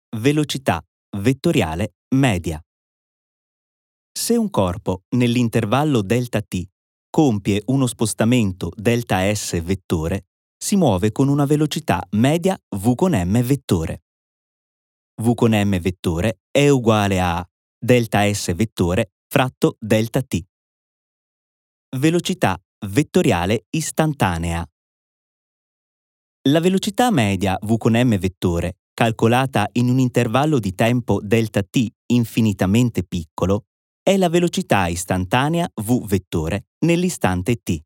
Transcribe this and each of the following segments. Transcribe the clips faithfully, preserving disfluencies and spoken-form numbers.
Velocità vettoriale media. Se un corpo nell'intervallo delta-t compie uno spostamento delta-s vettore, si muove con una velocità media v con m vettore. V con m vettore è uguale a delta-s vettore fratto delta-t. Velocità vettoriale istantanea. La velocità media v con m vettore, calcolata in un intervallo di tempo delta-t infinitamente piccolo, è la velocità istantanea v vettore nell'istante t.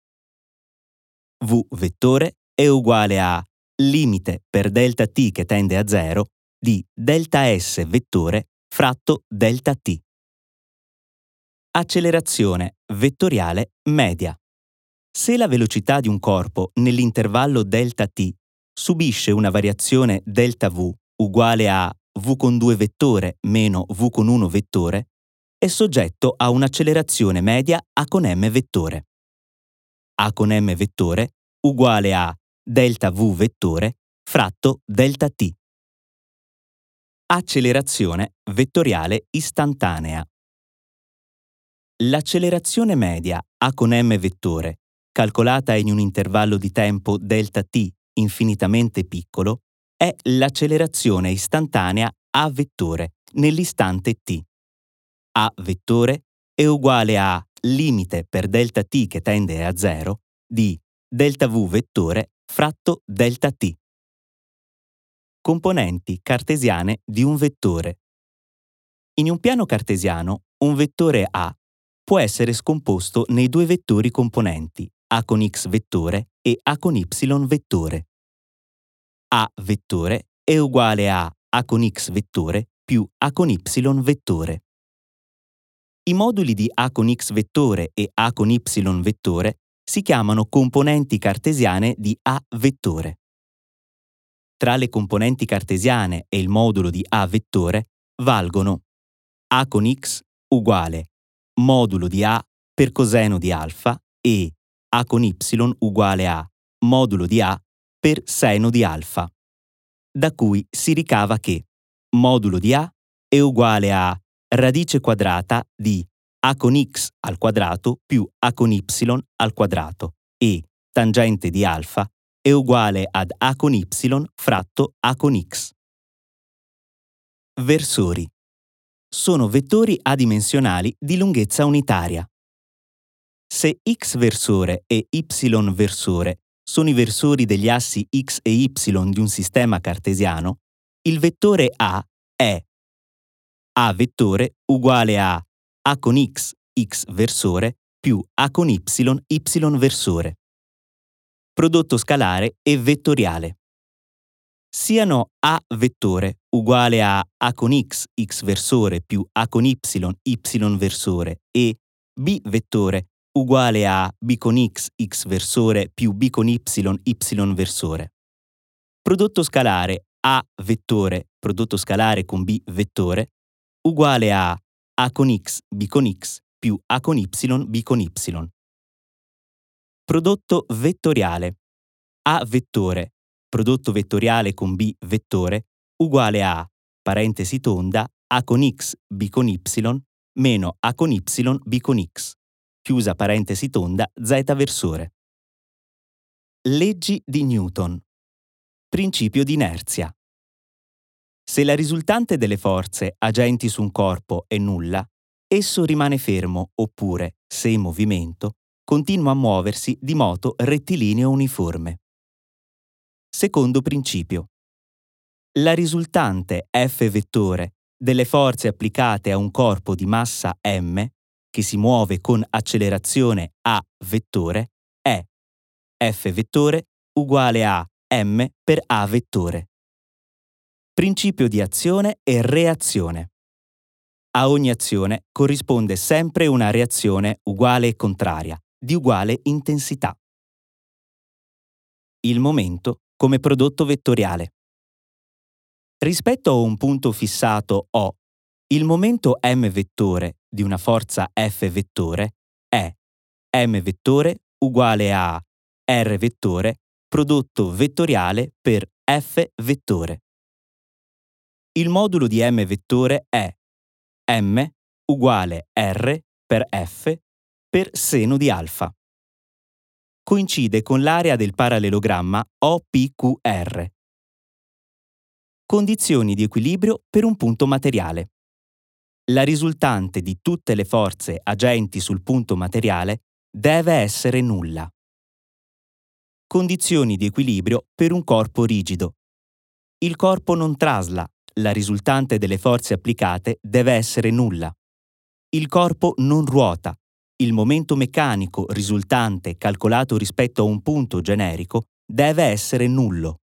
V vettore è uguale a limite per delta-t che tende a zero di delta-s vettore fratto delta-t. Accelerazione vettoriale media. Se la velocità di un corpo nell'intervallo delta-t subisce una variazione delta-v uguale a v con due vettore meno v con uno vettore, è soggetto a un'accelerazione media a con m vettore. A con m vettore uguale a delta-v vettore fratto delta-t. Accelerazione vettoriale istantanea. L'accelerazione media a con m vettore, calcolata in un intervallo di tempo delta-t infinitamente piccolo, è l'accelerazione istantanea a vettore nell'istante t. A vettore è uguale a limite per delta-t che tende a zero di delta-v vettore fratto delta-t. Componenti cartesiane di un vettore. In un piano cartesiano, un vettore A può essere scomposto nei due vettori componenti a con x vettore e a con y vettore. A vettore è uguale a a con x vettore più a con y vettore. I moduli di a con x vettore e a con y vettore si chiamano componenti cartesiane di A vettore. Tra le componenti cartesiane e il modulo di A vettore valgono a con x uguale modulo di A per coseno di alfa e a con y uguale a modulo di A per seno di alfa, da cui si ricava che modulo di A è uguale a radice quadrata di a con x al quadrato più a con y al quadrato e tangente di alfa è uguale ad a con y fratto a con x. Versori. Sono vettori adimensionali di lunghezza unitaria. Se x versore e y versore sono i versori degli assi x e y di un sistema cartesiano, il vettore A è A vettore uguale a a con x x versore più a con y y versore. Prodotto scalare e vettoriale. Siano A vettore uguale a a con x x versore più a con y y versore e B vettore uguale a b con x x versore più b con y y versore. Prodotto scalare A vettore prodotto scalare con B vettore uguale a a con x b con x più a con y b con y. Prodotto vettoriale. A vettore prodotto vettoriale con B vettore uguale a, parentesi tonda, a con x b con y meno a con y b con x, chiusa parentesi tonda z versore. Leggi di Newton. Principio di inerzia. Se la risultante delle forze agenti su un corpo è nulla, esso rimane fermo oppure, se in movimento, continua a muoversi di moto rettilineo uniforme. Secondo principio. La risultante F vettore delle forze applicate a un corpo di massa m, che si muove con accelerazione a vettore, è F vettore uguale a m per a vettore. Principio di azione e reazione. A ogni azione corrisponde sempre una reazione uguale e contraria, di uguale intensità. Il momento come prodotto vettoriale. Rispetto a un punto fissato O, il momento m vettore di una forza F vettore è m vettore uguale a r vettore prodotto vettoriale per F vettore. Il modulo di m vettore è m uguale r per f per seno di alfa. Coincide con l'area del parallelogramma O P Q R. Condizioni di equilibrio per un punto materiale. La risultante di tutte le forze agenti sul punto materiale deve essere nulla. Condizioni di equilibrio per un corpo rigido. Il corpo non trasla, la risultante delle forze applicate deve essere nulla. Il corpo non ruota, il momento meccanico risultante calcolato rispetto a un punto generico deve essere nullo.